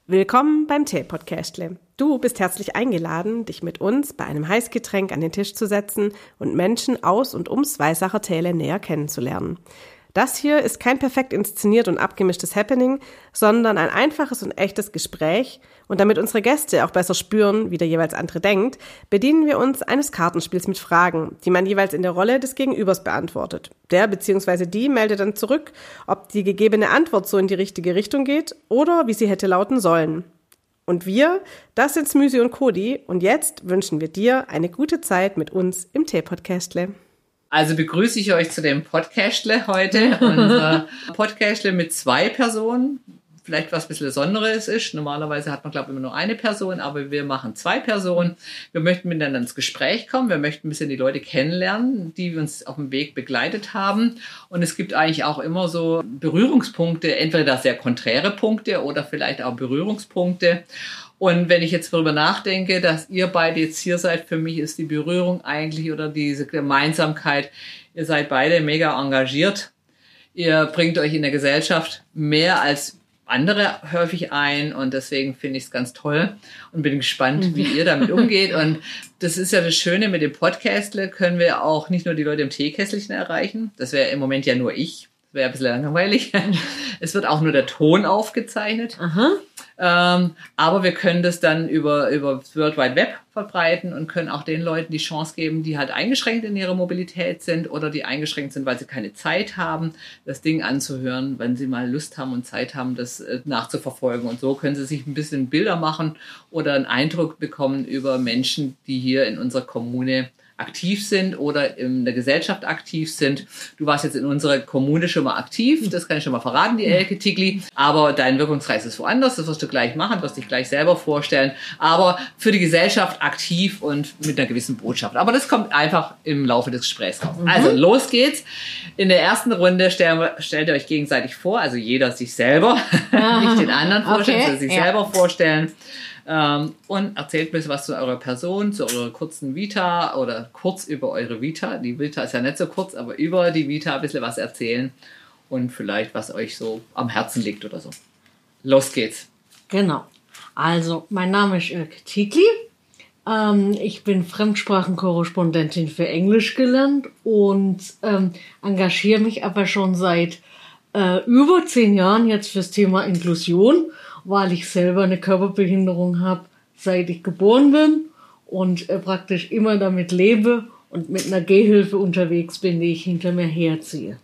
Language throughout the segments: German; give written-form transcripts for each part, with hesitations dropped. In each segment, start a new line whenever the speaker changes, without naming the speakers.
Willkommen beim Tee-Podcastle. Du bist herzlich eingeladen, dich mit uns bei einem Heißgetränk an den Tisch zu setzen und Menschen aus und ums Weißacher Täle näher kennenzulernen. Das hier ist kein perfekt inszeniert und abgemischtes Happening, sondern ein einfaches und echtes Gespräch. Und damit unsere Gäste auch besser spüren, wie der jeweils andere denkt, bedienen wir uns eines Kartenspiels mit Fragen, die man jeweils in der Rolle des Gegenübers beantwortet. Der bzw. die meldet dann zurück, ob die gegebene Antwort so in die richtige Richtung geht oder wie sie hätte lauten sollen. Und wir, das sind Smüsi und Cody. Und jetzt wünschen wir dir eine gute Zeit mit uns im Tee-Podcastle.
Also begrüße ich euch zu dem Podcastle heute. Unser Podcastle mit 2 Personen. Vielleicht was ein bisschen Besonderes ist. Normalerweise hat man, glaube ich, immer nur eine Person, aber wir machen 2 Personen. Wir möchten miteinander ins Gespräch kommen. Wir möchten ein bisschen die Leute kennenlernen, die uns auf dem Weg begleitet haben. Und es gibt eigentlich auch immer so Berührungspunkte, entweder sehr konträre Punkte oder vielleicht auch Berührungspunkte. Und wenn ich jetzt darüber nachdenke, dass ihr beide jetzt hier seid, für mich ist die Berührung eigentlich oder diese Gemeinsamkeit, ihr seid beide mega engagiert. Ihr bringt euch in der Gesellschaft mehr als andere häufig ein und deswegen finde ich es ganz toll und bin gespannt, wie ihr damit umgeht. Und das ist ja das Schöne mit dem Podcastle, können wir auch nicht nur die Leute im Teekesselchen erreichen. Das wäre im Moment ja nur ich. Das wäre ein bisschen langweilig. Es wird auch nur der Ton aufgezeichnet. Aha. Aber wir können das dann über das World Wide Web verbreiten und können auch den Leuten die Chance geben, die halt eingeschränkt in ihrer Mobilität sind oder die eingeschränkt sind, weil sie keine Zeit haben, das Ding anzuhören, wenn sie mal Lust haben und Zeit haben, das nachzuverfolgen. Und so können sie sich ein bisschen Bilder machen oder einen Eindruck bekommen über Menschen, die hier in unserer Kommune aktiv sind oder in der Gesellschaft aktiv sind. Du warst jetzt in unserer Kommune schon mal aktiv, das kann ich schon mal verraten, die Elke Tigli, aber dein Wirkungskreis ist woanders, das wirst du gleich machen, wirst dich gleich selber vorstellen, aber für die Gesellschaft aktiv und mit einer gewissen Botschaft. Aber das kommt einfach im Laufe des Gesprächs raus. Also, los geht's. In der ersten Runde stellt ihr euch gegenseitig vor, also jeder sich selber, nicht den anderen vorstellen, sondern sich selber vorstellen. Und erzählt ein bisschen was zu eurer Person, zu eurer kurzen Vita oder kurz über eure Vita. Die Vita ist ja nicht so kurz, aber über die Vita ein bisschen was erzählen und vielleicht, was euch so am Herzen liegt oder so. Los geht's.
Genau. Also, mein Name ist Elke Tigli. Ich bin Fremdsprachenkorrespondentin für Englisch gelernt und engagiere mich aber schon seit über 10 Jahren jetzt fürs Thema Inklusion, weil ich selber eine Körperbehinderung habe, seit ich geboren bin und praktisch immer damit lebe und mit einer Gehhilfe unterwegs bin, die ich hinter mir herziehe.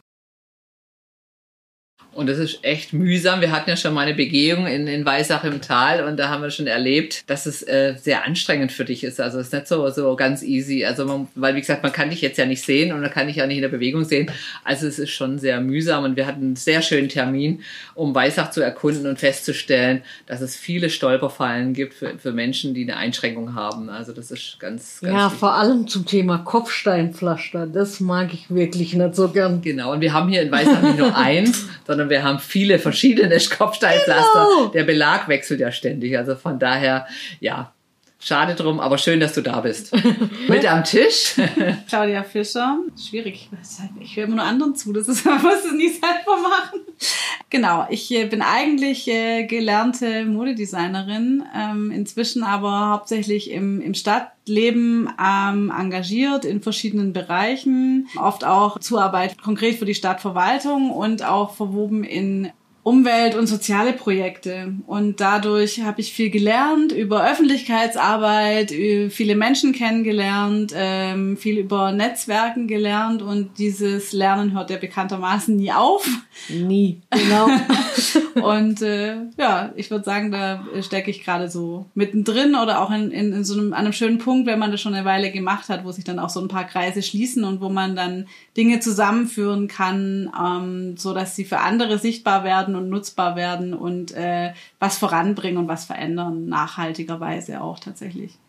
Und das ist echt mühsam. Wir hatten ja schon mal eine Begehung in Weissach im Tal und da haben wir schon erlebt, dass es sehr anstrengend für dich ist. Also es ist nicht so ganz easy. Also weil wie gesagt, man kann dich jetzt ja nicht sehen und man kann dich ja nicht in der Bewegung sehen. Also es ist schon sehr mühsam und wir hatten einen sehr schönen Termin, um Weissach zu erkunden und festzustellen, dass es viele Stolperfallen gibt für Menschen, die eine Einschränkung haben. Also das ist ganz
ja,
wichtig.
Vor allem zum Thema Kopfsteinpflaster. Das mag ich wirklich nicht so gern.
Genau, und wir haben hier in Weissach nicht nur eins, sondern wir haben viele verschiedene Kopfsteinpflaster. Genau. Der Belag wechselt ja ständig. Also von daher, ja, schade drum, aber schön, dass du da bist. Mit am Tisch.
Claudia Fischer. Schwierig. Ich höre immer nur anderen zu. Das ist, man muss es nie selber machen. Genau. Ich bin eigentlich gelernte Modedesignerin. Inzwischen aber hauptsächlich im Stadtleben engagiert in verschiedenen Bereichen. Oft auch Zuarbeit konkret für die Stadtverwaltung und auch verwoben in Umwelt- und soziale Projekte. Und dadurch habe ich viel gelernt über Öffentlichkeitsarbeit, viele Menschen kennengelernt, viel über Netzwerken gelernt. Und dieses Lernen hört ja bekanntermaßen nie auf.
Nie, genau.
Und ja, ich würde sagen, da stecke ich gerade so mittendrin oder auch in so an einem schönen Punkt, wenn man das schon eine Weile gemacht hat, wo sich dann auch so ein paar Kreise schließen und wo man dann Dinge zusammenführen kann, so dass sie für andere sichtbar werden und nutzbar werden und was voranbringen und was verändern, nachhaltigerweise auch tatsächlich.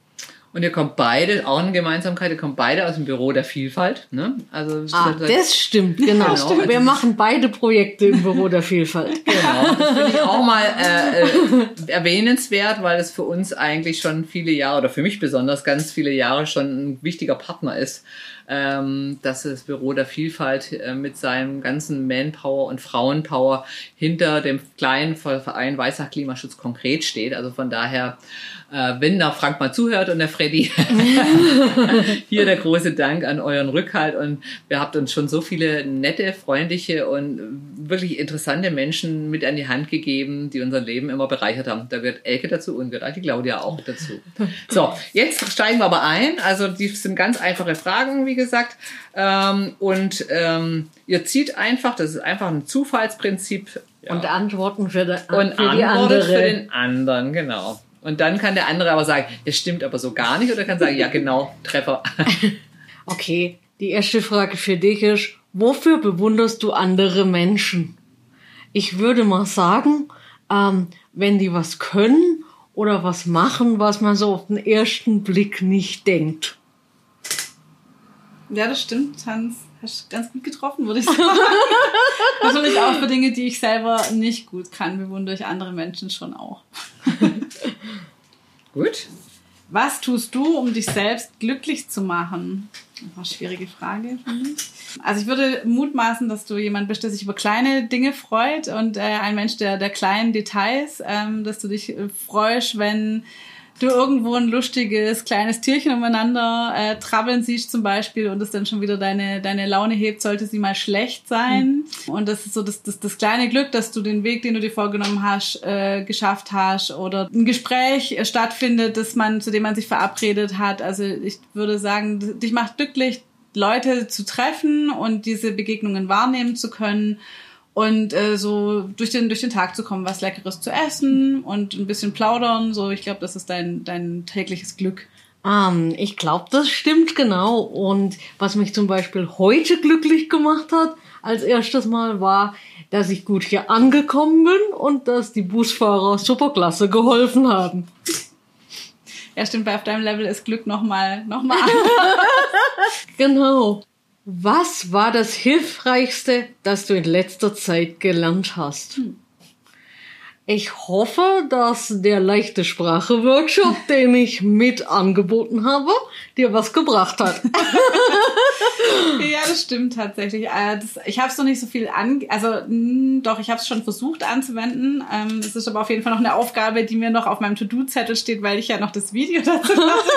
Und ihr kommt beide, auch eine Gemeinsamkeit, ihr kommt beide aus dem Büro der Vielfalt. Ne? Also,
das stimmt, genau.
Genau.
Wir machen beide Projekte im Büro der Vielfalt.
Genau, das finde ich auch mal erwähnenswert, weil es für uns eigentlich schon viele Jahre, oder für mich besonders ganz viele Jahre schon ein wichtiger Partner ist, dass das Büro der Vielfalt mit seinem ganzen Manpower und Frauenpower hinter dem kleinen Verein Weissach Klimaschutz konkret steht. Also von daher, wenn der Frank mal zuhört und der Freddy, hier der große Dank an euren Rückhalt, und wir habt uns schon so viele nette, freundliche und wirklich interessante Menschen mit an die Hand gegeben, die unser Leben immer bereichert haben. Da gehört Elke dazu und gehört die Claudia auch dazu. So, jetzt steigen wir aber ein. Also die sind ganz einfache Fragen, wie gesagt. Ihr zieht einfach, das ist einfach ein Zufallsprinzip. Ja.
Und antworten für die
andere. Für
andere.
den anderen, genau. Und dann kann der andere aber sagen, das stimmt aber so gar nicht, oder kann sagen, ja genau, Treffer.
Okay, die erste Frage für dich ist, wofür bewunderst du andere Menschen? Ich würde mal sagen, wenn die was können oder was machen, was man so auf den ersten Blick nicht denkt.
Ja, das stimmt, Hans. Hast ganz gut getroffen, würde ich sagen. Natürlich auch für Dinge, die ich selber nicht gut kann, bewundere ich andere Menschen schon auch.
Gut.
Was tust du, um dich selbst glücklich zu machen? Das war eine schwierige Frage, finde ich. Also ich würde mutmaßen, dass du jemand bist, der sich über kleine Dinge freut und ein Mensch der kleinen Details, dass du dich freust, wenn du irgendwo ein lustiges kleines Tierchen umeinander trabbeln siehst zum Beispiel und es dann schon wieder deine Laune hebt, sollte sie mal schlecht sein. Und das ist so das kleine Glück, dass du den Weg, den du dir vorgenommen hast, geschafft hast, oder ein Gespräch stattfindet, zu dem man sich verabredet hat. Also ich würde sagen, dich macht glücklich, Leute zu treffen und diese Begegnungen wahrnehmen zu können. Und so durch den Tag zu kommen, was Leckeres zu essen und ein bisschen plaudern. So, ich glaube, das ist dein tägliches Glück.
Ich glaube, das stimmt genau. Und was mich zum Beispiel heute glücklich gemacht hat, als erstes Mal war, dass ich gut hier angekommen bin und dass die Busfahrer superklasse geholfen haben.
Ja, stimmt, weil auf deinem Level ist Glück noch mal anders.
Genau. Was war das Hilfreichste, das du in letzter Zeit gelernt hast? Ich hoffe, dass der leichte Sprache-Workshop, den ich mit angeboten habe, dir was gebracht hat.
Ja, das stimmt tatsächlich. Ich habe es noch nicht so viel doch, ich habe es schon versucht anzuwenden. Es ist aber auf jeden Fall noch eine Aufgabe, die mir noch auf meinem To-Do-Zettel steht, weil ich ja noch das Video dazu machen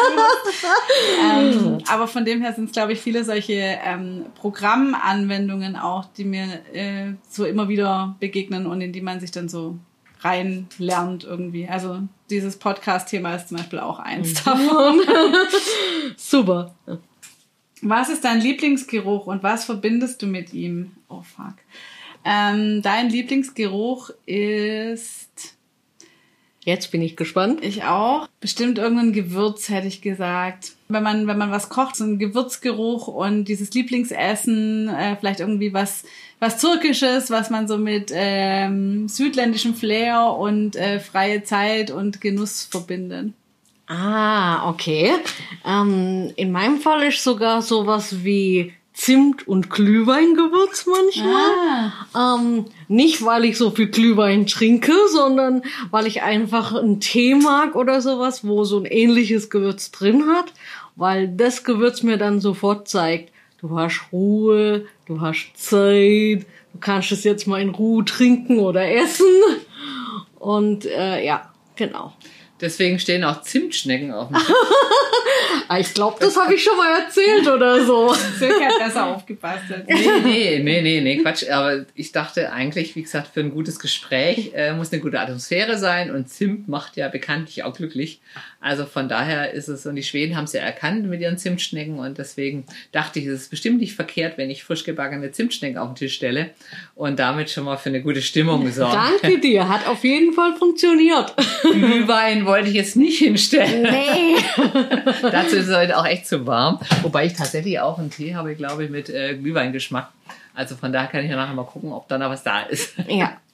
muss. Aber von dem her sind es, glaube ich, viele solche Programmanwendungen auch, die mir so immer wieder begegnen und in die man sich dann so rein lernt irgendwie. Also dieses Podcast-Thema ist zum Beispiel auch eins davon.
Super.
Was ist dein Lieblingsgeruch und was verbindest du mit ihm? Oh, fuck. Dein Lieblingsgeruch ist...
Jetzt bin ich gespannt.
Ich auch. Bestimmt irgendein Gewürz, hätte ich gesagt. Wenn man was kocht, so ein Gewürzgeruch und dieses Lieblingsessen, vielleicht irgendwie was Türkisches, was man so mit südländischem Flair und freie Zeit und Genuss verbindet.
Okay. In meinem Fall ist sogar sowas wie Zimt- und Glühweingewürz manchmal. Nicht, weil ich so viel Glühwein trinke, sondern weil ich einfach einen Tee mag oder sowas, wo so ein ähnliches Gewürz drin hat, weil das Gewürz mir dann sofort zeigt, du hast Ruhe, du hast Zeit, du kannst es jetzt mal in Ruhe trinken oder essen. Und ja, genau.
Deswegen stehen auch Zimtschnecken auf dem Tisch.
Ich glaube, das habe ich schon mal erzählt oder so.
Silke hat besser aufgepasst.
Nee, Quatsch. Aber ich dachte eigentlich, wie gesagt, für ein gutes Gespräch muss eine gute Atmosphäre sein, und Zimt macht ja bekanntlich auch glücklich. Also von daher ist es, und die Schweden haben es ja erkannt mit ihren Zimtschnecken, und deswegen dachte ich, es ist bestimmt nicht verkehrt, wenn ich frisch gebackene Zimtschnecken auf den Tisch stelle und damit schon mal für eine gute Stimmung sorge.
Danke dir, hat auf jeden Fall funktioniert.
Glühwein wollte ich jetzt nicht hinstellen.
Nee.
Dazu ist es heute auch echt zu warm. Wobei ich tatsächlich auch einen Tee habe, glaube ich, mit Glühweingeschmack. Also von daher kann ich ja nachher mal gucken, ob da noch was da ist.
Ja.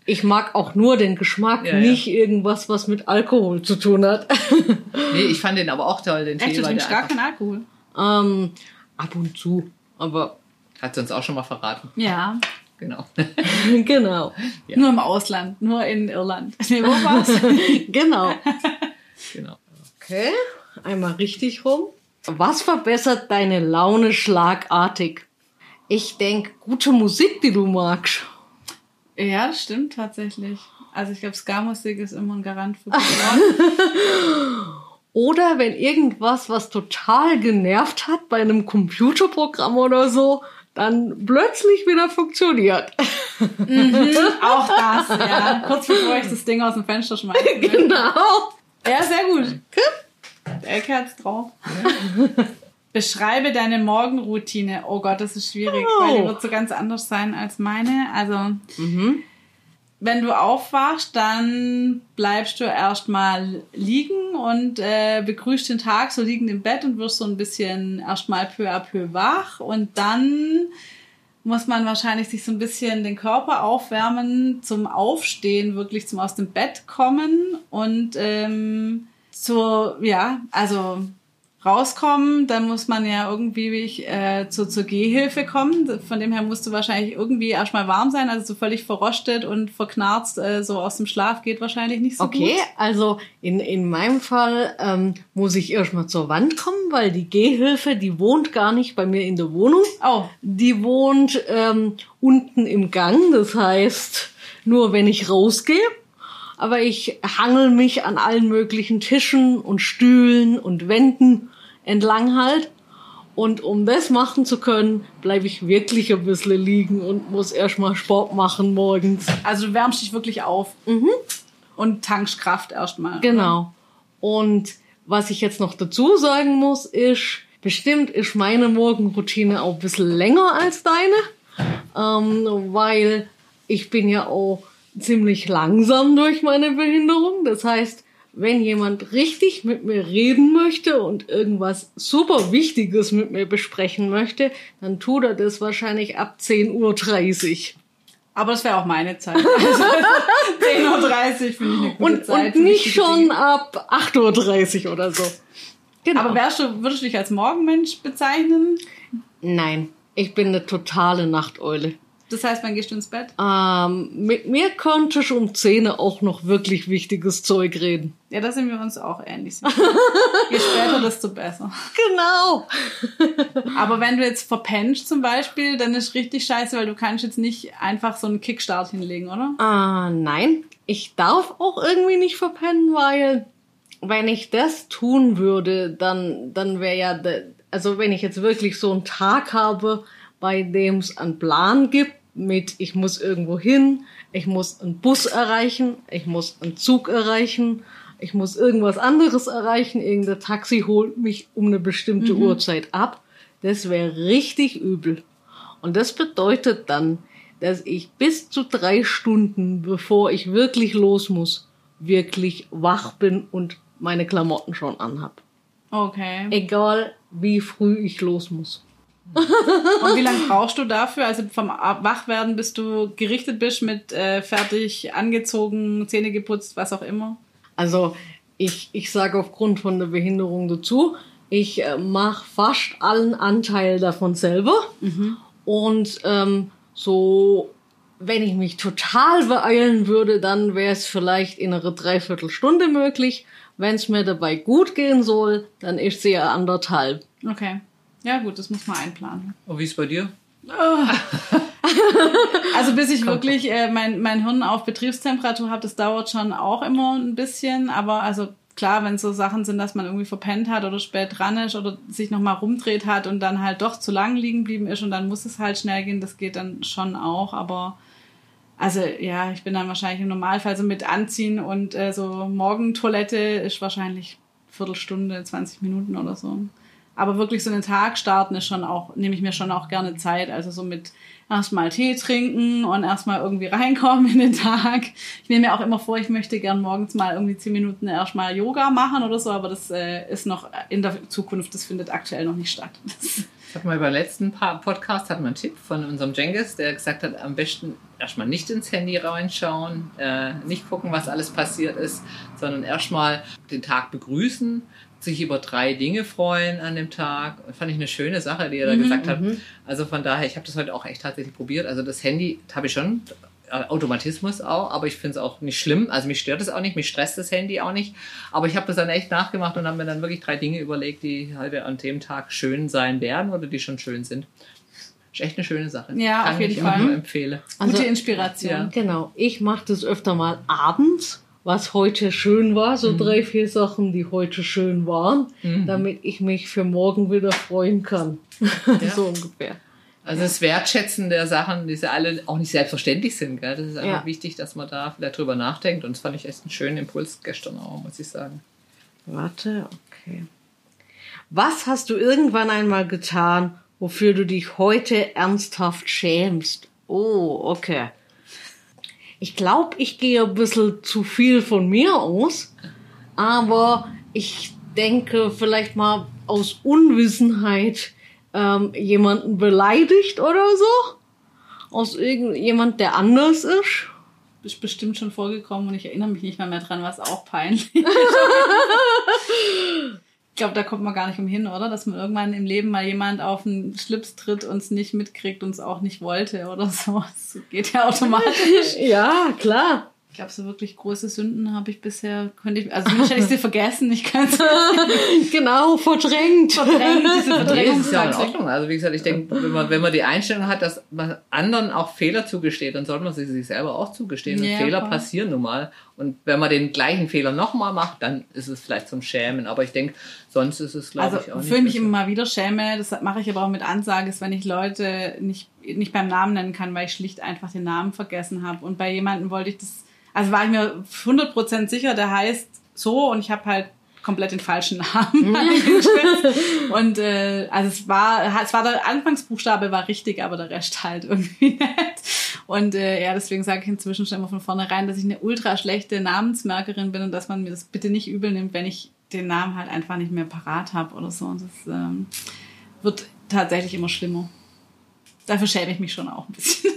Ich mag auch nur den Geschmack, nicht irgendwas, was mit Alkohol zu tun hat.
Nee, ich fand den aber auch toll, den Tee.
Echt, du trinkst gar keinen Alkohol?
Ab und zu, aber...
Hat sie uns auch schon mal verraten.
Ja.
Genau.
Genau.
Ja.
Nur im Ausland, nur in Irland. Nee, wo war's?
Genau.
Genau.
Okay, einmal richtig rum. Was verbessert deine Laune schlagartig? Ich denke, gute Musik, die du magst.
Ja, das stimmt tatsächlich. Also ich glaube, Ska-Musik ist immer ein Garant für gute Laune.
Oder wenn irgendwas, was total genervt hat bei einem Computerprogramm oder so, dann plötzlich wieder funktioniert.
Auch das, ja. Kurz bevor ich das Ding aus dem Fenster schmeiße.
Genau.
Ja, sehr gut. Der Ecke hat's drauf. Ja. Beschreibe deine Morgenroutine. Oh Gott, das ist schwierig, weil die wird so ganz anders sein als meine. Also, wenn du aufwachst, dann bleibst du erstmal liegen und begrüßt den Tag so liegend im Bett und wirst so ein bisschen erstmal peu à peu wach. Und dann muss man wahrscheinlich sich so ein bisschen den Körper aufwärmen zum Aufstehen, wirklich zum aus dem Bett kommen und rauskommen, dann muss man ja irgendwie zur Gehhilfe kommen. Von dem her musst du wahrscheinlich irgendwie erstmal warm sein, also so völlig verrostet und verknarzt so aus dem Schlaf geht wahrscheinlich nicht so gut.
Okay, also in meinem Fall muss ich erstmal zur Wand kommen, weil die Gehhilfe, die wohnt gar nicht bei mir in der Wohnung.
Oh.
Die wohnt unten im Gang, das heißt, nur wenn ich rausgehe. Aber ich hangel mich an allen möglichen Tischen und Stühlen und Wänden entlang halt. Und um das machen zu können, bleibe ich wirklich ein bisschen liegen und muss erstmal Sport machen morgens.
Also du wärmst dich wirklich auf und tankst Kraft erstmal.
Genau. Und was ich jetzt noch dazu sagen muss, ist, bestimmt ist meine Morgenroutine auch ein bisschen länger als deine, weil ich bin ja auch ziemlich langsam durch meine Behinderung. Das heißt, wenn jemand richtig mit mir reden möchte und irgendwas super Wichtiges mit mir besprechen möchte, dann tut er das wahrscheinlich ab 10:30 Uhr.
Aber das wäre auch meine Zeit. Also 10:30 Uhr finde ich eine gute Zeit.
Und nicht schon ab 8:30 Uhr oder so. Genau.
Aber würdest du dich als Morgenmensch bezeichnen?
Nein, ich bin eine totale Nachteule.
Das heißt, wann gehst du ins Bett?
Mit mir könntest du um 10 auch noch wirklich wichtiges Zeug reden.
Ja, da sind wir uns auch ähnlich. Je später, desto besser.
Genau.
Aber wenn du jetzt verpennst zum Beispiel, dann ist richtig scheiße, weil du kannst jetzt nicht einfach so einen Kickstart hinlegen, oder?
Nein, ich darf auch irgendwie nicht verpennen, weil wenn ich das tun würde, dann wäre ja, also wenn ich jetzt wirklich so einen Tag habe, bei dem es einen Plan gibt mit, ich muss irgendwo hin, ich muss einen Bus erreichen, ich muss einen Zug erreichen, ich muss irgendwas anderes erreichen, irgendein Taxi holt mich um eine bestimmte Uhrzeit ab. Das wäre richtig übel. Und das bedeutet dann, dass ich bis zu 3 Stunden, bevor ich wirklich los muss, wirklich wach bin und meine Klamotten schon anhab.
Okay.
Egal, wie früh ich los muss.
Und wie lange brauchst du dafür? Also vom Wachwerden, bis du gerichtet bist mit fertig angezogen, Zähne geputzt, was auch immer?
Also ich sage aufgrund von der Behinderung dazu, ich mache fast allen Anteil davon selber. Und so, wenn ich mich total beeilen würde, dann wäre es vielleicht in einer Dreiviertelstunde möglich. Wenn es mir dabei gut gehen soll, dann ist sie ja 1,5.
Okay. Ja gut, das muss man einplanen.
Und wie ist es bei dir?
Also bis ich wirklich mein Hirn auf Betriebstemperatur habe, das dauert schon auch immer ein bisschen. Aber also klar, wenn es so Sachen sind, dass man irgendwie verpennt hat oder spät dran ist oder sich nochmal rumdreht hat und dann halt doch zu lang liegen geblieben ist und dann muss es halt schnell gehen, das geht dann schon auch. Aber also ja, ich bin dann wahrscheinlich im Normalfall so mit Anziehen und so Morgentoilette ist wahrscheinlich Viertelstunde, 20 Minuten oder so. Aber wirklich so einen Tag starten ist schon auch, nehme ich mir schon auch gerne Zeit. Also so mit erstmal Tee trinken und erstmal irgendwie reinkommen in den Tag. Ich nehme mir auch immer vor, ich möchte gern morgens mal irgendwie 10 Minuten erstmal Yoga machen oder so, aber das ist noch in der Zukunft, das findet aktuell noch nicht statt.
Ich habe mal beim letzten Podcast hatten wir einen Tipp von unserem Cengiz, der gesagt hat, am besten erstmal nicht ins Handy reinschauen, nicht gucken, was alles passiert ist, sondern erstmal den Tag begrüßen, sich über 3 Dinge freuen an dem Tag. Das fand ich eine schöne Sache, die ihr da gesagt habt. Also von daher, ich habe das heute auch echt tatsächlich probiert. Also das Handy habe ich schon, Automatismus auch, aber ich finde es auch nicht schlimm. Also mich stört es auch nicht, mich stresst das Handy auch nicht. Aber ich habe das dann echt nachgemacht und habe mir dann wirklich 3 Dinge überlegt, die halt an dem Tag schön sein werden oder die schon schön sind. Ist echt eine schöne Sache.
Ja,
kann
auf jeden
ich
Fall.
auch nur empfehlen.
Also,
Gute Inspiration.
Ja.
Genau, ich mache das öfter mal abends, was heute schön war, so 3, 4 Sachen, die heute schön waren, damit ich mich für morgen wieder freuen kann. So ungefähr.
Also das Wertschätzen der Sachen, die alle auch nicht selbstverständlich sind. Gell? Das ist einfach wichtig, dass man da vielleicht drüber nachdenkt. Und das fand ich echt einen schönen Impuls gestern auch, muss ich sagen.
Warte, okay. Was hast du irgendwann einmal getan, wofür du dich heute ernsthaft schämst? Oh, okay. Ich glaube, ich gehe ein bisschen zu viel von mir aus, aber ich denke vielleicht mal aus Unwissenheit jemanden beleidigt oder so. Aus irgendjemand, der anders ist.
Ist bestimmt schon vorgekommen und ich erinnere mich nicht mehr dran, was auch peinlich. Ich glaube, da kommt man gar nicht umhin, oder? Dass man irgendwann im Leben mal jemand auf den Schlips tritt und es nicht mitkriegt und es auch nicht wollte oder so. Das geht ja automatisch.
Ja, klar.
Ich glaube, so wirklich große Sünden habe ich bisher, also zumindest hätte ich sie vergessen. Ich kann es
Genau, verdrängt.
diese
Nee, das ist ja in
Verdrängungstaktik.
Ordnung. Also wie gesagt, ich denke, wenn man die Einstellung hat, dass man anderen auch Fehler zugesteht, dann sollte man sie sich selber auch zugestehen. Und
Ja,
Fehler
voll.
passieren nun mal. Und wenn man den gleichen Fehler nochmal macht, dann ist es vielleicht zum Schämen. Aber ich denke, sonst ist es, glaube ich, auch
Also,
nicht.
wofür ich mich
besser.
immer mal wieder schäme, das mache ich aber auch mit Ansage, ist, wenn ich Leute nicht beim Namen nennen kann, weil ich schlicht einfach den Namen vergessen habe. Und bei jemandem wollte ich das, also war ich mir 100% sicher, der heißt so und ich habe halt komplett den falschen Namen eingeschwitzt. Und also es war der Anfangsbuchstabe war richtig, aber der Rest halt irgendwie nicht. Und ja, deswegen sage ich inzwischen schon immer von vornherein, dass ich eine ultra schlechte Namensmerkerin bin und dass man mir das bitte nicht übel nimmt, wenn ich den Namen halt einfach nicht mehr parat habe oder so. Und das wird tatsächlich immer schlimmer. Dafür schäme ich mich schon auch ein bisschen.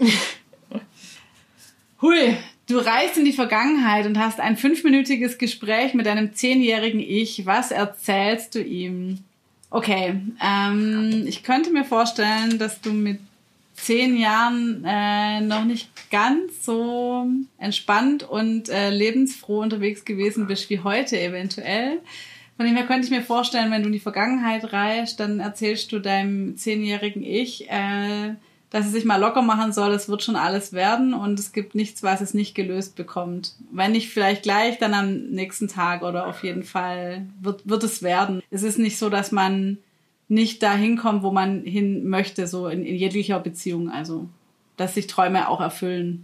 Hui, du reist in die Vergangenheit und hast ein 5-minütiges Gespräch mit deinem 10-jährigen Ich. Was erzählst du ihm? Okay, ich könnte mir vorstellen, dass du mit 10 Jahren noch nicht ganz so entspannt und lebensfroh unterwegs gewesen bist wie heute eventuell. Von dem her könnte ich mir vorstellen, wenn du in die Vergangenheit reist, dann erzählst du deinem 10-jährigen Ich, dass es sich mal locker machen soll, es wird schon alles werden und es gibt nichts, was es nicht gelöst bekommt. Wenn nicht vielleicht gleich, dann am nächsten Tag oder auf jeden Fall wird es werden. Es ist nicht so, dass man nicht dahin kommt, wo man hin möchte, so in jeglicher Beziehung. Also, dass sich Träume auch erfüllen.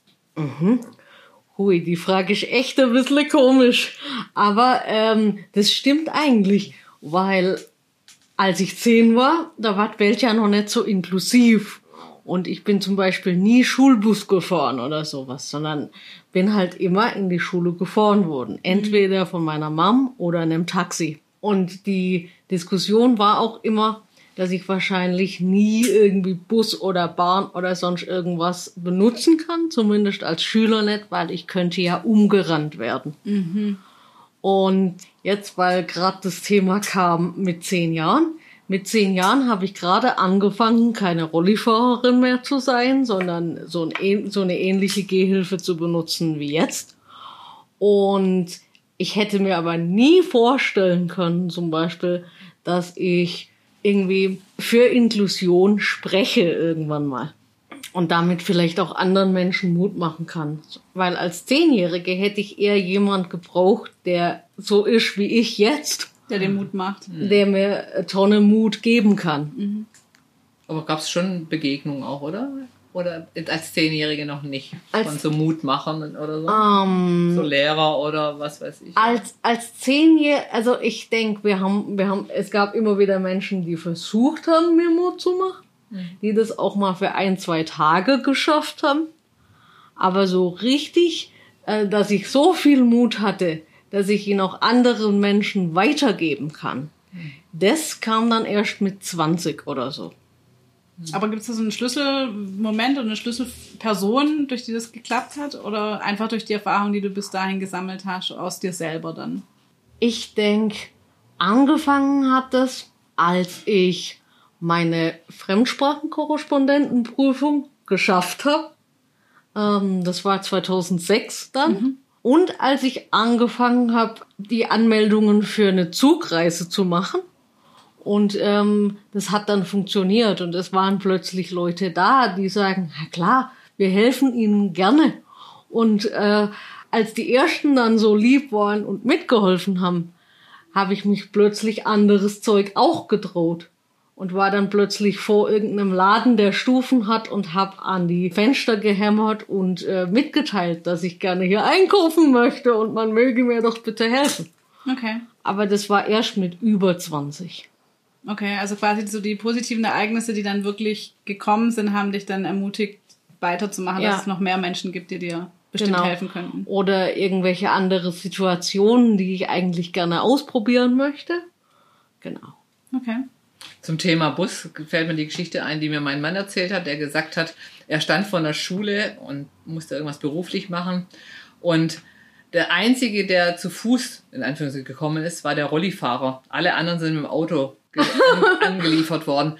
Hui, die Frage ist echt ein bisschen komisch. Aber das stimmt eigentlich, weil als ich 10 war, da war die Welt ja noch nicht so inklusiv. Und ich bin zum Beispiel nie Schulbus gefahren oder sowas, sondern bin halt immer in die Schule gefahren worden. Entweder von meiner Mom oder in einem Taxi. Und die Diskussion war auch immer, dass ich wahrscheinlich nie irgendwie Bus oder Bahn oder sonst irgendwas benutzen kann, zumindest als Schüler nicht, weil ich könnte ja umgerannt werden. Und jetzt, weil gerade das Thema kam mit 10 Jahren, mit 10 Jahren habe ich gerade angefangen, keine Rollifahrerin mehr zu sein, sondern so eine ähnliche Gehhilfe zu benutzen wie jetzt. Und ich hätte mir aber nie vorstellen können, zum Beispiel, dass ich irgendwie für Inklusion spreche irgendwann mal. Und damit vielleicht auch anderen Menschen Mut machen kann. Weil als 10-Jährige hätte ich eher jemand gebraucht, der so ist wie ich jetzt.
Der den Mut macht.
Der mir eine Tonne Mut geben kann.
Aber gab es schon Begegnungen auch, oder? Oder als 10-Jährige noch nicht?
Als-
Von so Mutmachern oder so? So Lehrer oder was weiß ich.
Als 10-Jährige, also ich denke, es gab immer wieder Menschen, die versucht haben, mir Mut zu machen. Die das auch mal für 1, 2 Tage geschafft haben. Aber so richtig, dass ich so viel Mut hatte, dass ich ihn auch anderen Menschen weitergeben kann. Das kam dann erst mit 20 oder so.
Aber gibt es da so einen Schlüsselmoment oder eine Schlüsselperson, durch die das geklappt hat? Oder einfach durch die Erfahrung, die du bis dahin gesammelt hast, aus dir selber dann?
Ich denke, angefangen hat es, als ich meine Fremdsprachenkorrespondentenprüfung geschafft habe. Das war 2006 dann. Und als ich angefangen habe, die Anmeldungen für eine Zugreise zu machen. Und das hat dann funktioniert. Und es waren plötzlich Leute da, die sagen, na klar, wir helfen Ihnen gerne. Und als die Ersten dann so lieb waren und mitgeholfen haben, habe ich mich plötzlich anderes Zeug auch getraut. Und war dann plötzlich vor irgendeinem Laden, der Stufen hat, und habe an die Fenster gehämmert und mitgeteilt, dass ich gerne hier einkaufen möchte und man möge mir doch bitte helfen.
Okay.
Aber das war erst mit über 20.
Okay, also quasi so die positiven Ereignisse, die dann wirklich gekommen sind, haben dich dann ermutigt, weiterzumachen, dass es noch mehr Menschen gibt, die dir bestimmt helfen könnten.
Oder irgendwelche andere Situationen, die ich eigentlich gerne ausprobieren möchte. Genau.
Okay.
Zum Thema Bus fällt mir die Geschichte ein, die mir mein Mann erzählt hat, der gesagt hat, er stand vor einer Schule und musste irgendwas beruflich machen. Und der Einzige, der zu Fuß in Anführungszeichen gekommen ist, war der Rollifahrer. Alle anderen sind mit dem Auto angeliefert worden.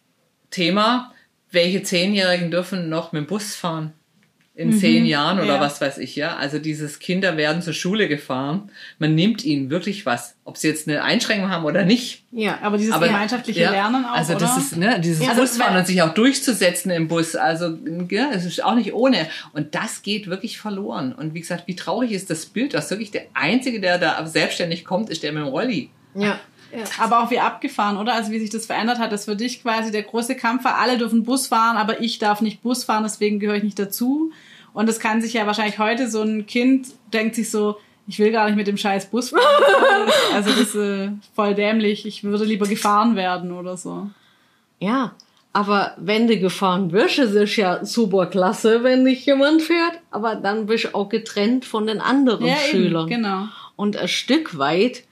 Thema, welche 10-Jährigen dürfen noch mit dem Bus fahren? In 10 Jahren oder was weiß ich, ja. Also dieses Kinder werden zur Schule gefahren. Man nimmt ihnen wirklich was. Ob sie jetzt eine Einschränkung haben oder nicht.
Ja, aber dieses gemeinschaftliche Lernen auch,
also das
oder?
ist, dieses Busfahren und sich auch durchzusetzen im Bus. Also, ja, es ist auch nicht ohne. Und das geht wirklich verloren. Und wie gesagt, wie traurig ist das Bild, dass wirklich der Einzige, der da selbstständig kommt, ist der mit dem Rolli.
Ja. Aber auch wie abgefahren, oder? Also wie sich das verändert hat, dass für dich quasi der große Kampf war, alle dürfen Bus fahren, aber ich darf nicht Bus fahren, deswegen gehöre ich nicht dazu. Und das kann sich ja wahrscheinlich heute, so ein Kind denkt sich so, ich will gar nicht mit dem scheiß Bus fahren. Also das ist voll dämlich, ich würde lieber gefahren werden oder so.
Ja, aber wenn du gefahren wirst, ist es ja super klasse, wenn dich jemand fährt, aber dann bist du auch getrennt von den anderen Schülern.
Eben, genau.
Und ein Stück weit,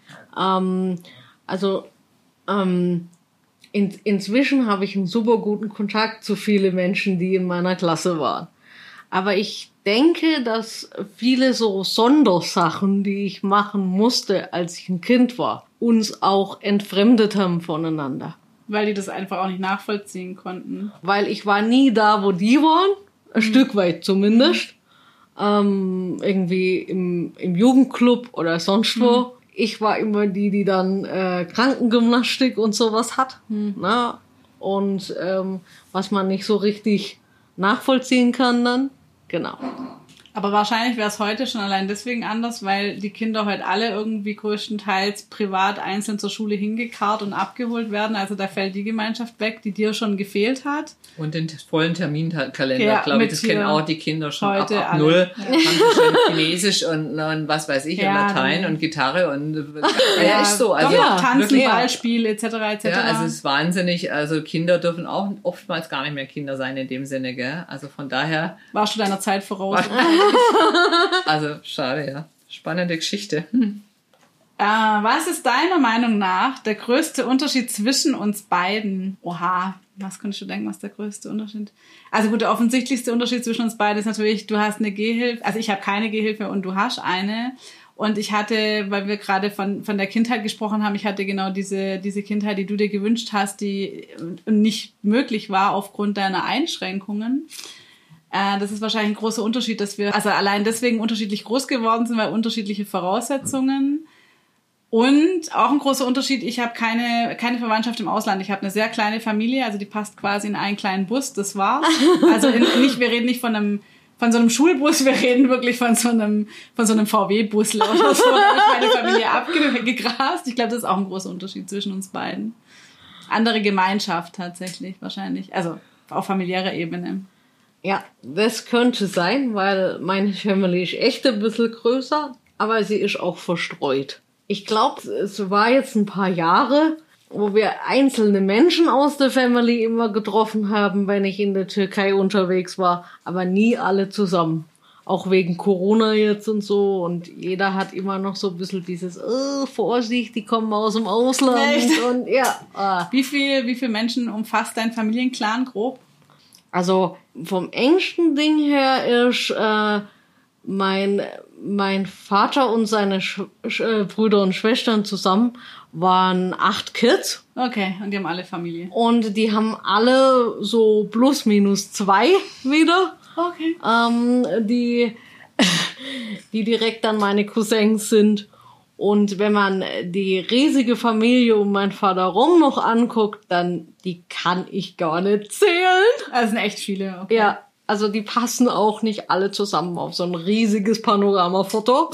inzwischen habe ich einen super guten Kontakt zu vielen Menschen, die in meiner Klasse waren. Aber ich denke, dass viele so Sondersachen, die ich machen musste, als ich ein Kind war, uns auch entfremdet haben voneinander.
Weil die das einfach auch nicht nachvollziehen konnten.
Weil ich war nie da, wo die waren, ein Stück weit zumindest. Irgendwie im Jugendclub oder sonst wo. Ich war immer die dann Krankengymnastik und sowas hat. Na? Und was man nicht so richtig nachvollziehen kann dann. Genau.
Aber wahrscheinlich wäre es heute schon allein deswegen anders, weil die Kinder heute alle irgendwie größtenteils privat einzeln zur Schule hingekarrt und abgeholt werden. Also da fällt die Gemeinschaft weg, die dir schon gefehlt hat.
Und den vollen Terminkalender, glaube ich, das kennen auch die Kinder schon ab 0.
Ja.
Haben sie schon Chinesisch und was weiß ich, und Latein und Gitarre und ist so. Also
Tanzen,
wirklich,
Ballspiel etc. etc.
Ja, also es ist wahnsinnig. Also Kinder dürfen auch oftmals gar nicht mehr Kinder sein in dem Sinne, gell? Also von daher...
Warst du deiner Zeit voraus?
Also schade, ja. Spannende Geschichte.
Was ist deiner Meinung nach der größte Unterschied zwischen uns beiden? Oha, was könntest du denken, was der größte Unterschied ist? Also gut, der offensichtlichste Unterschied zwischen uns beiden ist natürlich, du hast eine Gehhilfe, also ich habe keine Gehhilfe und du hast eine. Und ich hatte, weil wir gerade von der Kindheit gesprochen haben, ich hatte genau diese Kindheit, die du dir gewünscht hast, die nicht möglich war aufgrund deiner Einschränkungen. Das ist wahrscheinlich ein großer Unterschied, dass wir also allein deswegen unterschiedlich groß geworden sind, weil unterschiedliche Voraussetzungen. Und auch ein großer Unterschied, ich habe keine Verwandtschaft im Ausland. Ich habe eine sehr kleine Familie, also die passt quasi in einen kleinen Bus, das war's. Also wir reden nicht von so einem Schulbus, wir reden wirklich von so einem VW-Bus oder so. Da habe ich meine Familie abgegrast. Ich glaube, das ist auch ein großer Unterschied zwischen uns beiden. Andere Gemeinschaft tatsächlich wahrscheinlich, also auf familiärer Ebene.
Ja, das könnte sein, weil meine Family ist echt ein bisschen größer, aber sie ist auch verstreut. Ich glaube, es war jetzt ein paar Jahre, wo wir einzelne Menschen aus der Family immer getroffen haben, wenn ich in der Türkei unterwegs war, aber nie alle zusammen. auch wegen Corona jetzt und so. Und jeder hat immer noch so ein bisschen dieses, Vorsicht, die kommen aus dem Ausland.
Echt?
Und ja.
Wie viel Menschen umfasst dein Familienclan grob?
Also vom engsten Ding her ist mein Vater und seine Brüder und Schwestern zusammen waren 8 Kids.
Okay, und die haben alle Familie.
Und die haben alle so plus minus 2 wieder.
Okay.
Die direkt an meine Cousins sind. Und wenn man die riesige Familie um meinen Vater rum noch anguckt, dann die kann ich gar nicht zählen.
Also sind echt viele. Okay.
Ja, also die passen auch nicht alle zusammen auf so ein riesiges Panoramafoto.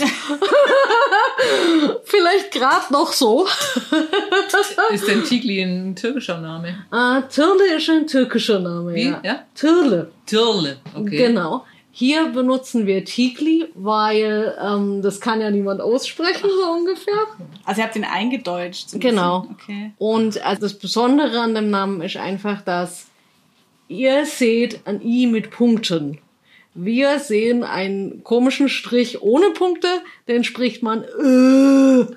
Vielleicht gerade noch so.
Ist denn Tigli ein türkischer Name?
Türle ist ein türkischer Name.
Wie?
Ja? Türle.
Türle, okay.
Genau. Hier benutzen wir Tigli, weil das kann ja niemand aussprechen, so ungefähr.
Also ihr habt ihn eingedeutscht. So
Genau.
Okay.
Und also das Besondere an dem Namen ist einfach, dass ihr seht ein I mit Punkten. Wir sehen einen komischen Strich ohne Punkte, den spricht man
Okay.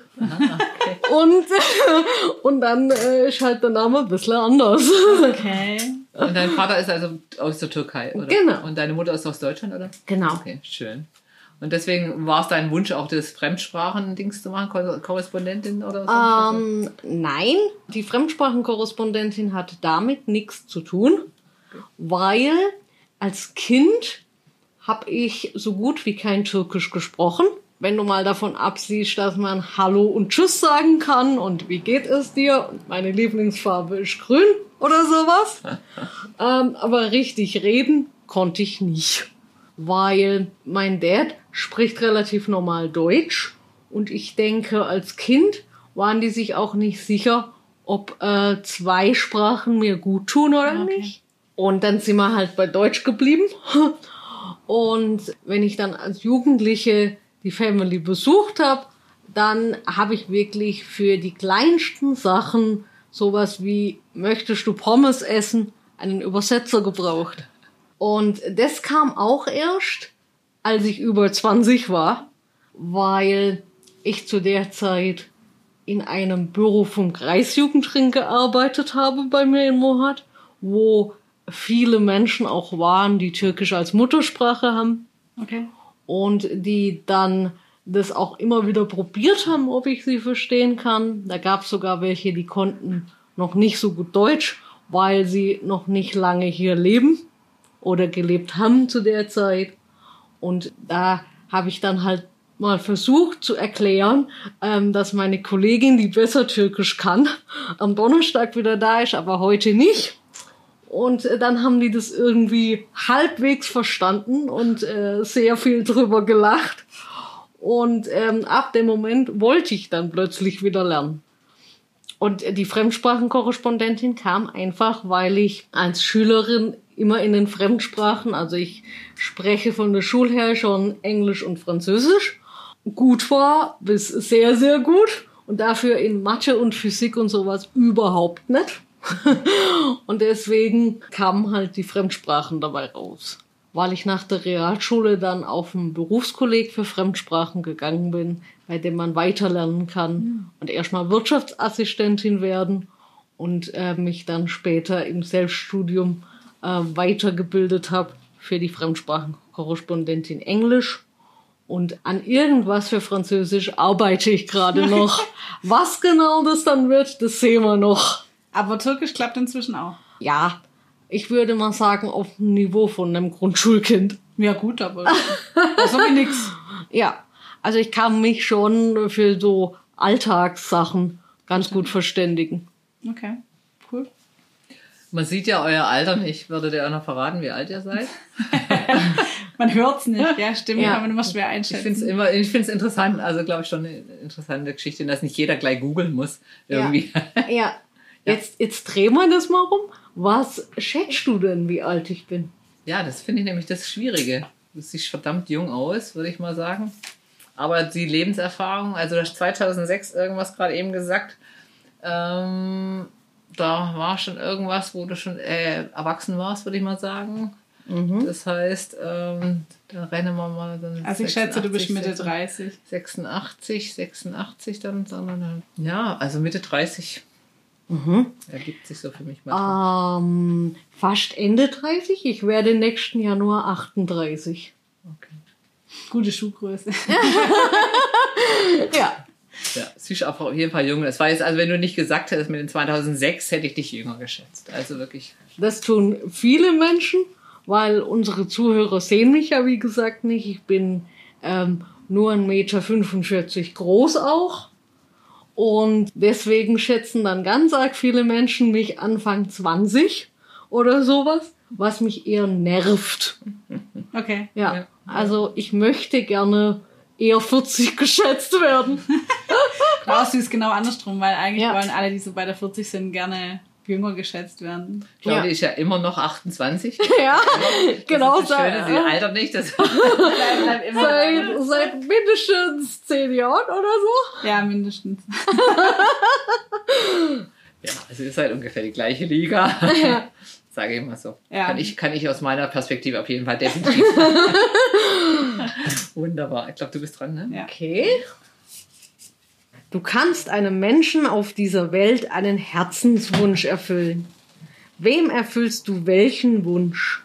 und dann ist halt der Name ein bisschen anders.
Okay.
Und dein Vater ist also aus der Türkei, oder?
Genau.
Und deine Mutter ist aus Deutschland, oder?
Genau.
Okay, schön. Und deswegen war es dein Wunsch, auch das Fremdsprachen-Dings zu machen, Korrespondentin oder so?
Nein, die Fremdsprachenkorrespondentin hat damit nichts zu tun, weil als Kind habe ich so gut wie kein Türkisch gesprochen. Wenn du mal davon absiehst, dass man Hallo und Tschüss sagen kann und wie geht es dir und meine Lieblingsfarbe ist grün oder sowas. Aber richtig reden konnte ich nicht, weil mein Dad spricht relativ normal Deutsch und ich denke, als Kind waren die sich auch nicht sicher, ob 2 Sprachen mir gut tun oder nicht. Und dann sind wir halt bei Deutsch geblieben. Und wenn ich dann als Jugendliche die Family besucht habe, dann habe ich wirklich für die kleinsten Sachen sowas wie, möchtest du Pommes essen, einen Übersetzer gebraucht. Und das kam auch erst, als ich über 20 war, weil ich zu der Zeit in einem Büro vom Kreisjugendring gearbeitet habe bei mir in Mohat, wo viele Menschen auch waren, die Türkisch als Muttersprache haben.
Okay.
Und die dann das auch immer wieder probiert haben, ob ich sie verstehen kann. Da gab es sogar welche, die konnten noch nicht so gut Deutsch, weil sie noch nicht lange hier leben oder gelebt haben zu der Zeit. Und da habe ich dann halt mal versucht zu erklären, dass meine Kollegin, die besser Türkisch kann, am Donnerstag wieder da ist, aber heute nicht. Und dann haben die das irgendwie halbwegs verstanden und sehr viel drüber gelacht. Und ab dem Moment wollte ich dann plötzlich wieder lernen. Und die Fremdsprachenkorrespondentin kam einfach, weil ich als Schülerin immer in den Fremdsprachen, also ich spreche von der Schule her schon Englisch und Französisch, gut war bis sehr, sehr gut. Und dafür in Mathe und Physik und sowas überhaupt nicht. Und deswegen kamen halt die Fremdsprachen dabei raus. Weil ich nach der Realschule dann auf ein Berufskolleg für Fremdsprachen gegangen bin, bei dem man weiterlernen kann und erstmal Wirtschaftsassistentin werden und mich dann später im Selbststudium weitergebildet habe für die Fremdsprachenkorrespondentin Englisch. Und an irgendwas für Französisch arbeite ich gerade noch. Was genau das dann wird, das sehen wir noch.
Aber Türkisch klappt inzwischen auch.
Ja, ich würde mal sagen, auf dem Niveau von einem Grundschulkind.
Ja gut, aber so wie nix.
Ja, also ich kann mich schon für so Alltagssachen ganz gut verständigen.
Okay, cool.
Man sieht ja euer Alter nicht. Würdet ihr auch noch verraten, wie alt ihr seid?
Man hört's nicht, ja, stimmt,
Ja.
kann man immer schwer einschätzen.
Ich finde es interessant, also glaube ich schon eine interessante Geschichte, dass nicht jeder gleich googeln muss. Irgendwie.
Ja. Jetzt drehen wir das mal rum. Was schätzt du denn, wie alt ich bin?
Ja, das finde ich nämlich das Schwierige. Du siehst verdammt jung aus, würde ich mal sagen. Aber die Lebenserfahrung, also das 2006 irgendwas gerade eben gesagt, da war schon irgendwas, wo du schon erwachsen warst, würde ich mal sagen. Das heißt, da rennen wir mal dann.
Also ich schätze, du bist Mitte 30.
86 dann, sondern ja, also Mitte 30. Ergibt sich so für mich mal.
Fast Ende 30. Ich werde nächsten Januar 38.
Okay.
Gute Schuhgröße.
Ja.
Ja, sie ist auf jeden Fall jung. Das war jetzt, also wenn du nicht gesagt hättest mit den 2006, hätte ich dich jünger geschätzt. Also wirklich.
Das tun viele Menschen, weil unsere Zuhörer sehen mich ja, wie gesagt, nicht. Ich bin nur 1,45 Meter groß auch. Und deswegen schätzen dann ganz arg viele Menschen mich Anfang 20 oder sowas, was mich eher nervt.
Okay.
Ja, also ich möchte gerne eher 40 geschätzt werden.
Brauchst du es genau andersrum, weil eigentlich wollen alle, die so bei der 40 sind, gerne jünger geschätzt werden.
Claudia ist ja immer noch 28.
Ja, genau.
Das ist das Schöne, sie altert nicht. Das
seit mindestens 10 Jahren oder so.
Ja, mindestens.
Ja, also ihr seid ungefähr die gleiche Liga. Sage ich mal so.
Ja.
Kann ich aus meiner Perspektive auf jeden Fall definitiv. Wunderbar. Ich glaube, du bist dran, ne?
Ja.
Okay. Du kannst einem Menschen auf dieser Welt einen Herzenswunsch erfüllen. Wem erfüllst du welchen Wunsch?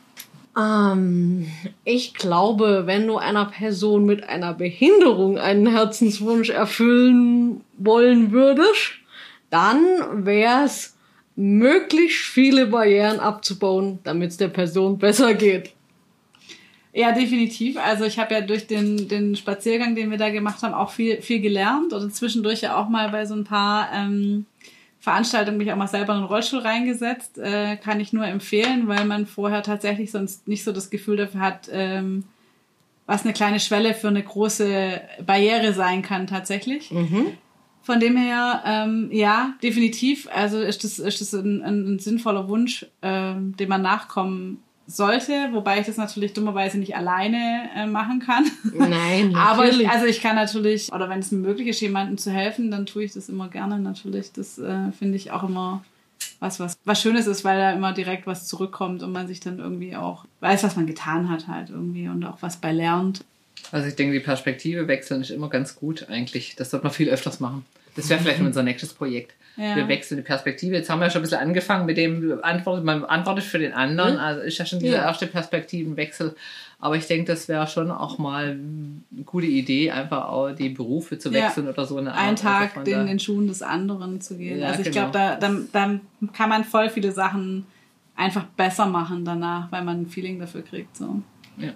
Ich glaube, wenn du einer Person mit einer Behinderung einen Herzenswunsch erfüllen wollen würdest, dann wäre es, möglichst viele Barrieren abzubauen, damit es der Person besser geht.
Ja, definitiv. Also ich habe ja durch den Spaziergang, den wir da gemacht haben, auch viel gelernt. Oder zwischendurch ja auch mal bei so ein paar Veranstaltungen mich auch mal selber in den Rollstuhl reingesetzt. Kann ich nur empfehlen, weil man vorher tatsächlich sonst nicht so das Gefühl dafür hat, was eine kleine Schwelle für eine große Barriere sein kann tatsächlich. Von dem her, ja, definitiv. Also ist das ein sinnvoller Wunsch, dem man nachkommen sollte, wobei ich das natürlich dummerweise nicht alleine machen kann.
Nein, natürlich.
Aber ich kann natürlich, oder wenn es mir möglich ist, jemandem zu helfen, dann tue ich das immer gerne natürlich. Das finde ich auch immer was Schönes ist, weil da immer direkt was zurückkommt und man sich dann irgendwie auch weiß, was man getan hat halt irgendwie und auch was bei lernt.
Also ich denke, die Perspektive wechseln ist immer ganz gut eigentlich. Das sollte man viel öfters machen. Das wäre vielleicht unser nächstes Projekt. Ja. Wir wechseln die Perspektive. Jetzt haben wir ja schon ein bisschen angefangen mit dem, man antwortet für den anderen. Also ist ja schon dieser erste Perspektivenwechsel. Aber ich denke, das wäre schon auch mal eine gute Idee, einfach auch die Berufe zu wechseln oder so.
Einen Tag in den Schuhen des anderen zu gehen. Ja, also ich glaube, da kann man voll viele Sachen einfach besser machen danach, weil man ein Feeling dafür kriegt. So.
Ja.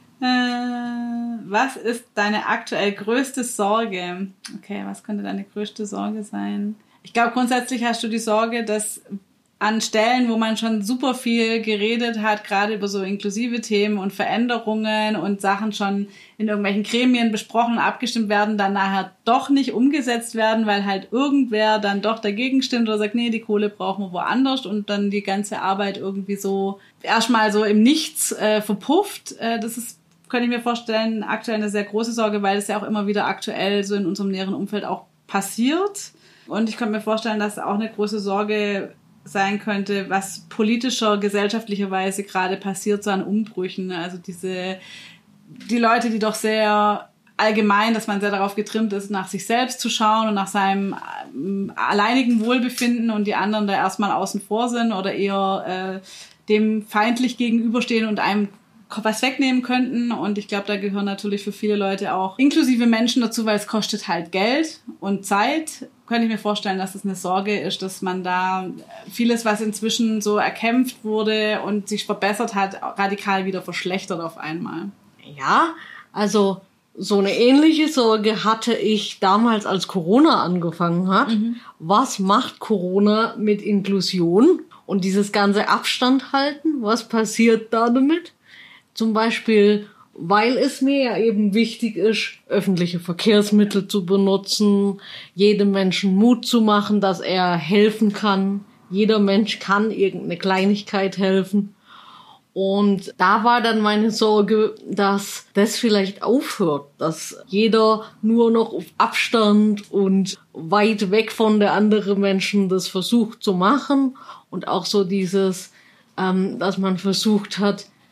Was ist deine aktuell größte Sorge? Okay, was könnte deine größte Sorge sein? Ich glaube, grundsätzlich hast du die Sorge, dass an Stellen, wo man schon super viel geredet hat, gerade über so inklusive Themen und Veränderungen und Sachen schon in irgendwelchen Gremien besprochen und abgestimmt werden, dann nachher doch nicht umgesetzt werden, weil halt irgendwer dann doch dagegen stimmt oder sagt, nee, die Kohle brauchen wir woanders und dann die ganze Arbeit irgendwie so erstmal so im Nichts verpufft. Das ist, könnte ich mir vorstellen, aktuell eine sehr große Sorge, weil es ja auch immer wieder aktuell so in unserem näheren Umfeld auch passiert. Und ich könnte mir vorstellen, dass auch eine große Sorge sein könnte, was politischer, gesellschaftlicherweise gerade passiert, so an Umbrüchen. Also die Leute, die doch sehr allgemein, dass man sehr darauf getrimmt ist, nach sich selbst zu schauen und nach seinem alleinigen Wohlbefinden und die anderen da erstmal außen vor sind oder eher dem feindlich gegenüberstehen und einem was wegnehmen könnten. Und ich glaube, da gehören natürlich für viele Leute auch inklusive Menschen dazu, weil es kostet halt Geld und Zeit. Könnte ich mir vorstellen, dass es eine Sorge ist, dass man da vieles, was inzwischen so erkämpft wurde und sich verbessert hat, radikal wieder verschlechtert auf einmal.
Ja, also so eine ähnliche Sorge hatte ich damals, als Corona angefangen hat. Was macht Corona mit Inklusion? Und dieses ganze Abstand halten, was passiert da damit? Zum Beispiel, weil es mir ja eben wichtig ist, öffentliche Verkehrsmittel zu benutzen, jedem Menschen Mut zu machen, dass er helfen kann. Jeder Mensch kann irgendeine Kleinigkeit helfen. Und da war dann meine Sorge, dass das vielleicht aufhört, dass jeder nur noch auf Abstand und weit weg von der anderen Menschen das versucht zu machen. Und auch so dieses, dass man versucht hat,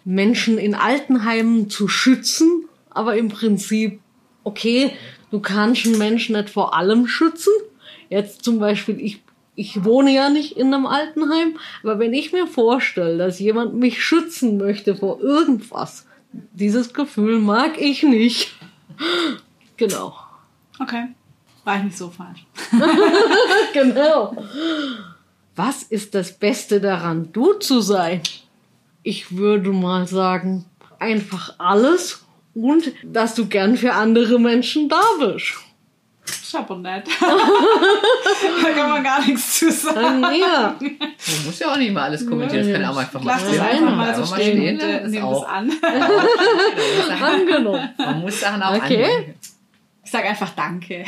Menschen in Altenheimen zu schützen, aber im Prinzip, okay, du kannst einen Menschen nicht vor allem schützen. Jetzt zum Beispiel, ich wohne ja nicht in einem Altenheim, aber wenn ich mir vorstelle, dass jemand mich schützen möchte vor irgendwas, dieses Gefühl mag ich nicht. Genau.
Okay. War ich nicht so falsch.
Genau. Was ist das Beste daran, du zu sein? Ich würde mal sagen, einfach alles und dass du gern für andere Menschen da bist.
Chapeau-nett. Da kann man gar nichts zu sagen.
Ja.
Man muss ja auch nicht mal alles kommentieren, das kann auch einfach mal
Lass das
stehen.
einfach mal so
Einfach
stehen und
das
nehmen
auch.
das an.
Angenommen.
Man muss Sachen auch
Okay.
annehmen.
Ich sag einfach Danke.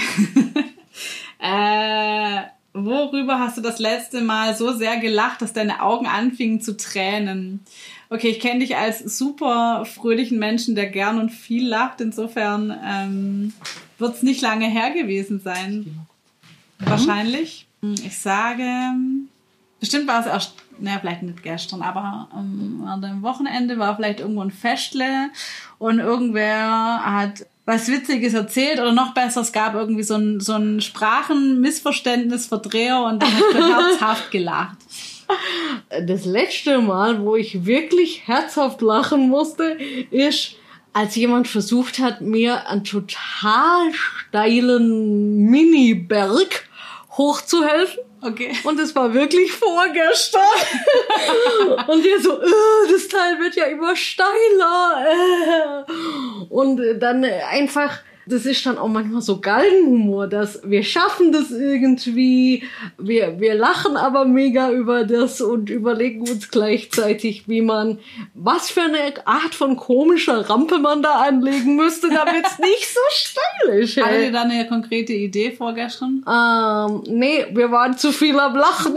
Worüber hast du das letzte Mal so sehr gelacht, dass deine Augen anfingen zu tränen? Okay, ich kenne dich als super fröhlichen Menschen, der gern und viel lacht. Insofern wird es nicht lange her gewesen sein. Wahrscheinlich. Ich sage, bestimmt war es erst, naja, vielleicht nicht gestern, aber am Wochenende war vielleicht irgendwo ein Festle und irgendwer hat was Witziges erzählt oder noch besser, es gab irgendwie so ein Sprachenmissverständnis-Verdreher und dann hast du herzhaft gelacht.
Das letzte Mal, wo ich wirklich herzhaft lachen musste, ist, als jemand versucht hat, mir einen total steilen Mini-Berg hochzuhelfen.
Okay.
Und es war wirklich vorgestern. Und wir so, das Teil wird ja immer steiler. Und dann einfach, das ist dann auch manchmal so Galgenhumor, dass wir schaffen das irgendwie, wir lachen aber mega über das und überlegen uns gleichzeitig, was für eine Art von komischer Rampe man da anlegen müsste, damit es nicht so steil ist.
Hattet ihr da eine konkrete Idee vorgestern?
Nee, wir waren zu viel am Lachen.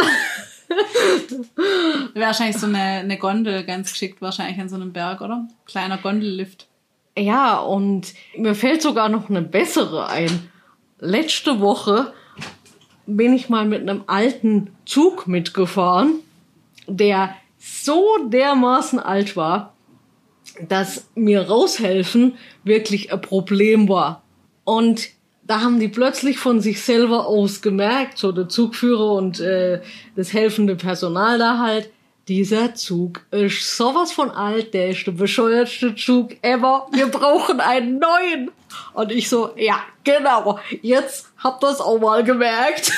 Wäre wahrscheinlich so eine Gondel ganz geschickt, wahrscheinlich an so einem Berg, oder? Kleiner Gondellift.
Ja, und mir fällt sogar noch eine bessere ein. Letzte Woche bin ich mal mit einem alten Zug mitgefahren, der so dermaßen alt war, dass mir raushelfen wirklich ein Problem war. Und da haben die plötzlich von sich selber aus gemerkt, so der Zugführer und das helfende Personal da halt, dieser Zug ist sowas von alt, der ist der bescheuertste Zug ever. Wir brauchen einen neuen. Und ich so, ja, genau, jetzt habt ihr es auch mal gemerkt.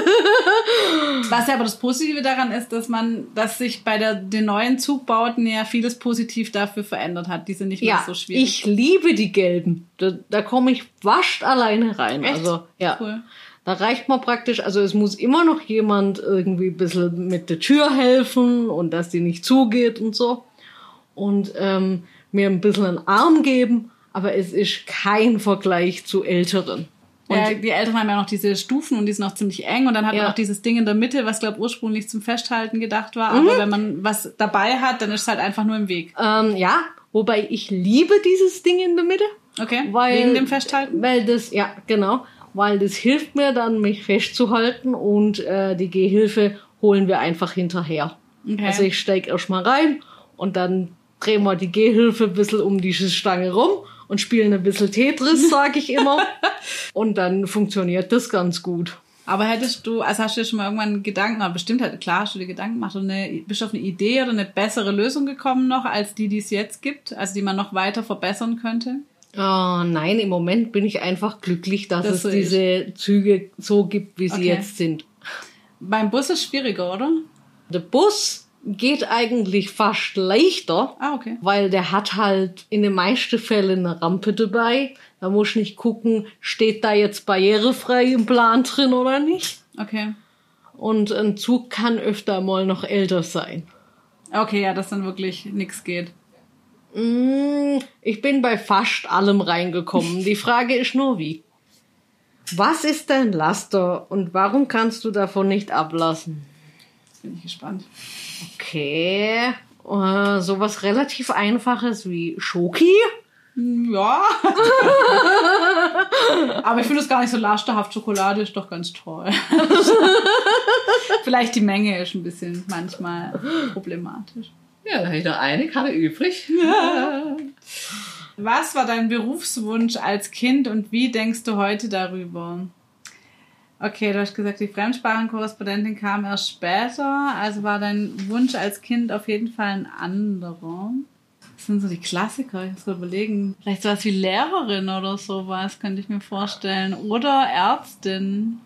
Was ja aber das Positive daran ist, dass sich bei den neuen Zugbauten ja vieles positiv dafür verändert hat. Die sind nicht mehr so schwierig.
Ich liebe die gelben. Da komme ich fast alleine rein.
Echt?
Also, ja.
Cool.
Da reicht man praktisch, also es muss immer noch jemand irgendwie ein bisschen mit der Tür helfen und dass die nicht zugeht und so. Und mir ein bisschen einen Arm geben, aber es ist kein Vergleich zu Älteren. Und
Ja, die Älteren haben ja noch diese Stufen und die sind auch ziemlich eng und dann hat man noch dieses Ding in der Mitte, was glaube ursprünglich zum Festhalten gedacht war. Aber wenn man was dabei hat, dann ist es halt einfach nur im Weg.
ja, wobei ich liebe dieses Ding in der Mitte.
Okay,
Weil,
wegen dem Festhalten?
Weil das, ja, genau. Weil das hilft mir dann, mich festzuhalten und die Gehhilfe holen wir einfach hinterher.
Okay.
Also ich steig erst mal rein und dann drehen wir die Gehhilfe ein bisschen um diese Stange rum und spielen ein bisschen Tetris, sag ich immer. Und dann funktioniert das ganz gut.
Aber hast du dir schon mal irgendwann Gedanken, aber bestimmt klar hast du dir Gedanken gemacht und bist du auf eine Idee oder eine bessere Lösung gekommen noch, als die es jetzt gibt? Also die man noch weiter verbessern könnte?
Oh, nein, im Moment bin ich einfach glücklich, dass
Das
es
so
diese Züge so gibt, wie sie
Okay.
jetzt sind.
Beim Bus ist schwieriger, oder?
Der Bus geht eigentlich fast leichter,
Ah, okay.
weil der hat halt in den meisten Fällen eine Rampe dabei. Da muss ich nicht gucken, steht da jetzt barrierefrei im Plan drin oder nicht.
Okay.
Und ein Zug kann öfter mal noch älter sein.
Okay, ja, dass dann wirklich nichts geht.
Ich bin bei fast allem reingekommen. Die Frage ist nur wie. Was ist dein Laster und warum kannst du davon nicht ablassen?
Bin ich gespannt.
Okay, sowas relativ Einfaches wie Schoki.
Ja. Aber ich finde es gar nicht so lasterhaft. Schokolade ist doch ganz toll. Vielleicht die Menge ist ein bisschen manchmal problematisch.
Ja, dann habe ich noch eine Karte übrig.
Was war dein Berufswunsch als Kind und wie denkst du heute darüber? Okay, du hast gesagt, die Fremdsprachenkorrespondentin kam erst später. Also war dein Wunsch als Kind auf jeden Fall ein anderer. Das sind so die Klassiker. Ich muss mal überlegen. Vielleicht sowas wie Lehrerin oder sowas, könnte ich mir vorstellen. Oder Ärztin.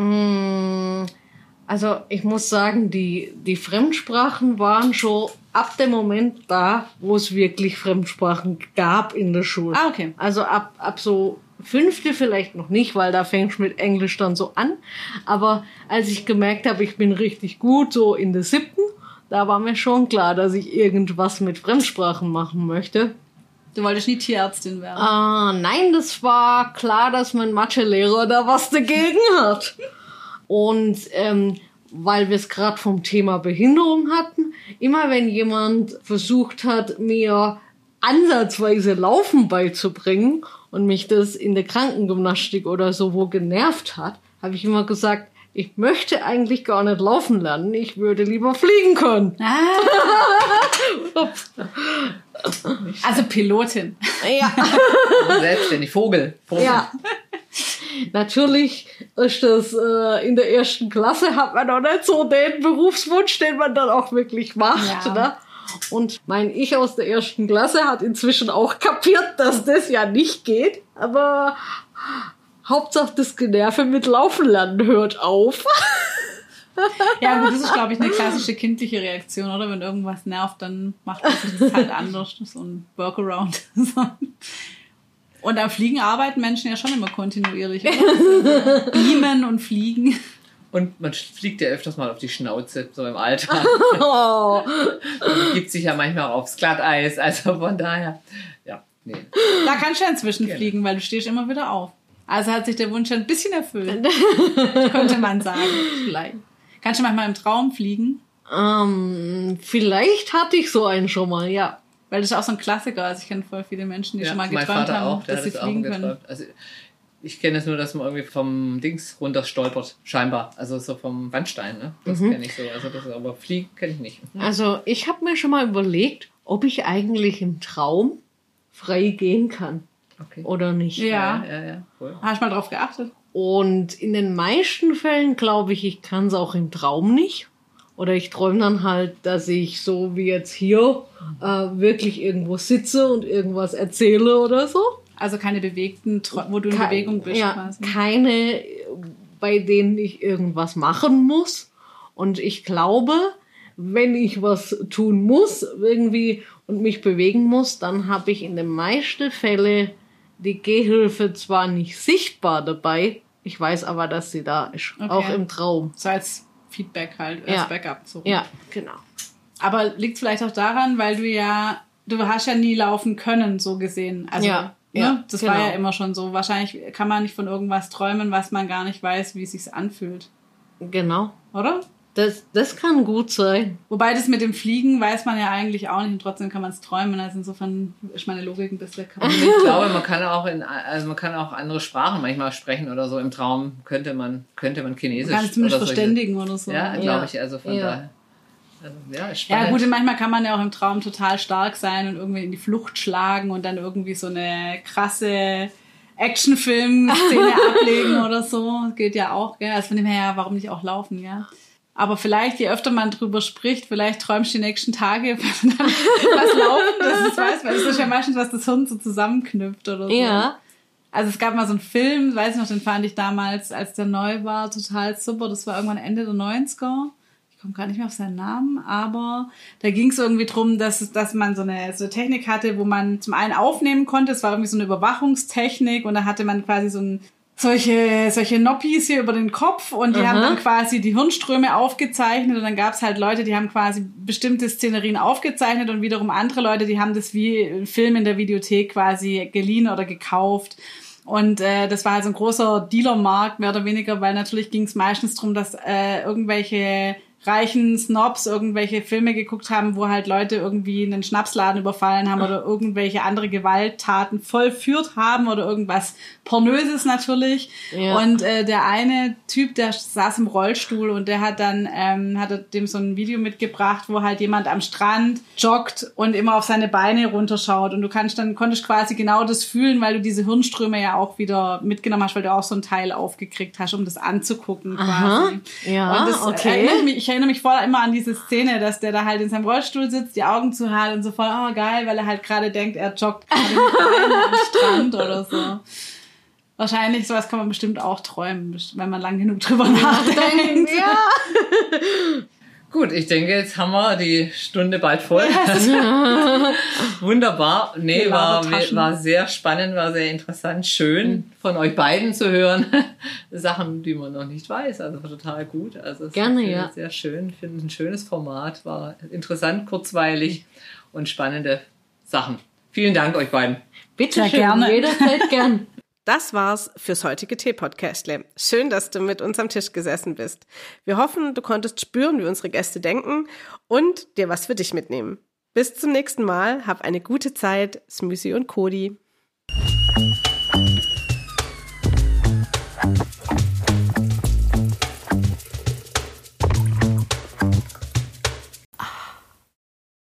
Also ich muss sagen, die Fremdsprachen waren schon ab dem Moment da, wo es wirklich Fremdsprachen gab in der Schule.
Ah, okay.
Also ab so 5. vielleicht noch nicht, weil da fängst du mit Englisch dann so an. Aber als ich gemerkt habe, ich bin richtig gut, so in der 7., da war mir schon klar, dass ich irgendwas mit Fremdsprachen machen möchte.
Du wolltest nie Tierärztin werden.
Nein, das war klar, dass mein Mathelehrer da was dagegen hat. Und weil wir es gerade vom Thema Behinderung hatten, immer wenn jemand versucht hat, mir ansatzweise Laufen beizubringen und mich das in der Krankengymnastik oder so wo genervt hat, habe ich immer gesagt, ich möchte eigentlich gar nicht laufen lernen, ich würde lieber fliegen können.
Also Pilotin.
Ja.
Selbstständig, Vogel.
Ja. Natürlich ist das in der 1. Klasse hat man noch nicht so den Berufswunsch, den man dann auch wirklich macht.
Ja.
Ne? Und mein Ich aus der 1. Klasse hat inzwischen auch kapiert, dass das ja nicht geht. Aber Hauptsache das Generve mit Laufen lernen hört auf.
Ja, gut, das ist, glaube ich, eine klassische kindliche Reaktion, oder? Wenn irgendwas nervt, dann macht man das halt anders. So ein Workaround. Und am Fliegen arbeiten Menschen ja schon immer kontinuierlich, oder? Beamen und fliegen.
Und man fliegt ja öfters mal auf die Schnauze, so im Alltag.
Oh.
Und gibt sich ja manchmal auch aufs Glatteis, also von daher, ja, nee.
Da kannst du ja inzwischen fliegen, weil du stehst immer wieder auf. Also hat sich der Wunsch ein bisschen erfüllt. Könnte man sagen, vielleicht. Kannst du manchmal im Traum fliegen?
Vielleicht hatte ich so einen schon mal, ja.
Weil das ist auch so ein Klassiker. Also ich kenne voll viele Menschen, die schon mal
mein
geträumt
Vater
haben,
auch, der
dass
hat
sie
es auch
fliegen können.
geträumt. Also ich kenne es nur, dass man irgendwie vom Dings runter stolpert, scheinbar. Also so vom Wandstein, ne? Das kenne ich so. Also das ist, aber fliegen kenne ich nicht.
Also ich habe mir schon mal überlegt, ob ich eigentlich im Traum frei gehen kann.
Okay.
Oder nicht.
Ja.
Ja, cool.
Hast du mal drauf geachtet?
Und in den meisten Fällen glaube ich kann es auch im Traum nicht. Oder ich träume dann halt, dass ich so wie jetzt hier wirklich irgendwo sitze und irgendwas erzähle oder so.
Also keine bewegten, wo du in Bewegung bist quasi.
Keine, bei denen ich irgendwas machen muss. Und ich glaube, wenn ich was tun muss irgendwie und mich bewegen muss, dann habe ich in den meisten Fällen die Gehhilfe zwar nicht sichtbar dabei, ich weiß aber, dass sie da ist,
Okay.
auch im Traum.
So als Feedback halt, als
Ja.
Backup. So.
Ja, genau.
Aber liegt es vielleicht auch daran, weil du hast ja nie laufen können, so gesehen. Also,
Ja,
ne?
ja,
Das
genau.
war ja immer schon so. Wahrscheinlich kann man nicht von irgendwas träumen, was man gar nicht weiß, wie es sich anfühlt.
Genau.
Oder?
Das kann gut sein.
Wobei das mit dem Fliegen weiß man ja eigentlich auch nicht und trotzdem kann man es träumen. Also insofern ist meine Logik ein bisschen kaputt.
Ich glaube, man kann auch andere Sprachen manchmal sprechen oder so. Im Traum könnte man Chinesisch.
Man kann es zumindest
oder solche-
verständigen oder so.
Ja,
Ja.
glaube ich. Also von
Ja.
daher. Also, ja, ist
Ja,
spannend.
gut, manchmal kann man ja auch im Traum total stark sein und irgendwie in die Flucht schlagen und dann irgendwie so eine krasse Actionfilm-Szene ablegen oder so. Das geht ja auch, gell? Also von dem her, ja, warum nicht auch laufen, ja? Aber vielleicht, je öfter man drüber spricht, vielleicht träumst du die nächsten Tage, wenn dann was laufen, das ist, weißt, weil das ist ja meistens, was das Hirn so zusammenknüpft oder so.
Ja.
Also es gab mal so einen Film, weiß ich noch, den fand ich damals, als der neu war, total super. Das war irgendwann Ende der 90er. Ich komme gar nicht mehr auf seinen Namen, aber da ging es irgendwie drum, dass man so eine Technik hatte, wo man zum einen aufnehmen konnte. Es war irgendwie so eine Überwachungstechnik und da hatte man quasi solche Noppis hier über den Kopf und die haben dann quasi die Hirnströme aufgezeichnet und dann gab es halt Leute, die haben quasi bestimmte Szenerien aufgezeichnet und wiederum andere Leute, die haben das wie ein Film in der Videothek quasi geliehen oder gekauft. Und das war halt so ein großer Dealermarkt, mehr oder weniger, weil natürlich ging es meistens darum, dass irgendwelche reichen Snobs irgendwelche Filme geguckt haben, wo halt Leute irgendwie einen Schnapsladen überfallen haben oder irgendwelche andere Gewalttaten vollführt haben oder irgendwas Pornöses natürlich. Ja. Und der eine Typ, der saß im Rollstuhl und der hat dann hat er dem so ein Video mitgebracht, wo halt jemand am Strand joggt und immer auf seine Beine runterschaut. Und du konntest quasi genau das fühlen, weil du diese Hirnströme ja auch wieder mitgenommen hast, weil du auch so ein Teil aufgekriegt hast, um das anzugucken quasi.
Aha. Ja,
und das ich erinnere mich voll immer an diese Szene, dass der da halt in seinem Rollstuhl sitzt, die Augen zu hat und so voll, oh geil, weil er halt gerade denkt, er joggt gerade mit Beinen am Strand oder so. Wahrscheinlich, sowas kann man bestimmt auch träumen, wenn man lang genug drüber nachdenkt.
Ja.
Gut, ich denke, jetzt haben wir die Stunde bald voll. Yes. Wunderbar. Nee, war sehr spannend, war sehr interessant. Schön von euch beiden zu hören. Sachen, die man noch nicht weiß. Also total gut. Also
gerne, ja.
Sehr schön. Ich finde ein schönes Format. War interessant, kurzweilig und spannende Sachen. Vielen Dank euch beiden.
Bitte schön, gerne. Jederzeit gern.
Das war's fürs heutige Tee-Podcastle. Schön, dass du mit uns am Tisch gesessen bist. Wir hoffen, du konntest spüren, wie unsere Gäste denken und dir was für dich mitnehmen. Bis zum nächsten Mal. Hab eine gute Zeit. Smüsi und Cody.